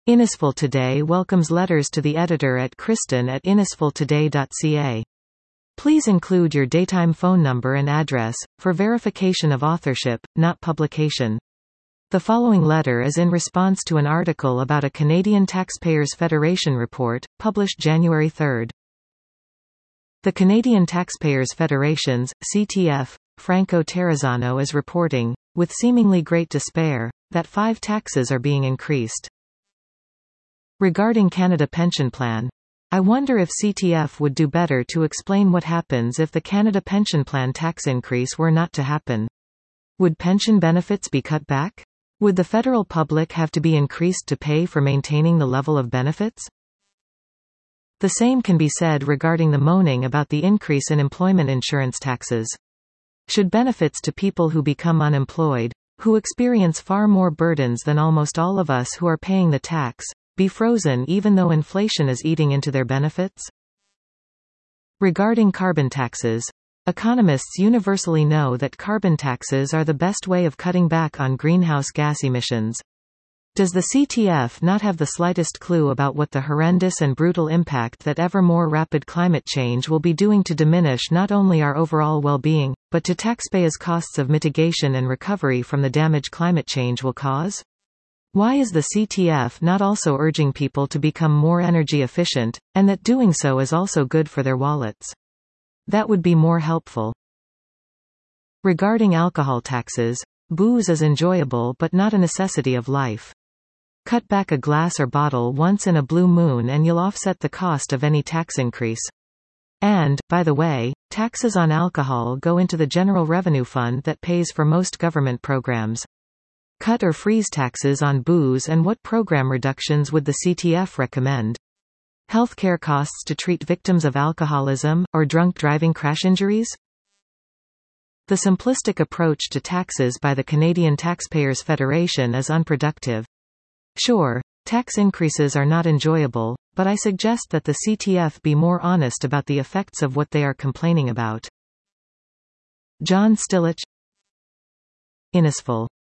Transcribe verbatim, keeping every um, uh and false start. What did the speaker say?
Innisfil Today welcomes letters to the editor at Kristen at innisfil today dot c a. Please include your daytime phone number and address, for verification of authorship, not publication. The following letter is in response to an article about a Canadian Taxpayers Federation report, published January third. The Canadian Taxpayers Federation's, C T F, Franco Terrazzano is reporting, with seemingly great despair, that five taxes are being increased. Regarding Canada Pension Plan, I wonder if C T F would do better to explain what happens if the Canada Pension Plan tax increase were not to happen. Would pension benefits be cut back? Would the federal public have to be increased to pay for maintaining the level of benefits? The same can be said regarding the moaning about the increase in employment insurance taxes. Should benefits to people who become unemployed, who experience far more burdens than almost all of us who are paying the tax, be frozen even though inflation is eating into their benefits? Regarding carbon taxes, economists universally know that carbon taxes are the best way of cutting back on greenhouse gas emissions. Does the C T F not have the slightest clue about what the horrendous and brutal impact that ever more rapid climate change will be doing to diminish not only our overall well-being, but to taxpayers' costs of mitigation and recovery from the damage climate change will cause? Why is the C T F not also urging people to become more energy efficient, and that doing so is also good for their wallets? That would be more helpful. Regarding alcohol taxes, booze is enjoyable but not a necessity of life. Cut back a glass or bottle once in a blue moon and you'll offset the cost of any tax increase. And, by the way, taxes on alcohol go into the General Revenue Fund that pays for most government programs. Cut or freeze taxes on booze, and what program reductions would the C T F recommend? Healthcare costs to treat victims of alcoholism, or drunk driving crash injuries? The simplistic approach to taxes by the Canadian Taxpayers Federation is unproductive. Sure, tax increases are not enjoyable, but I suggest that the C T F be more honest about the effects of what they are complaining about. John Stilich, Innisfil.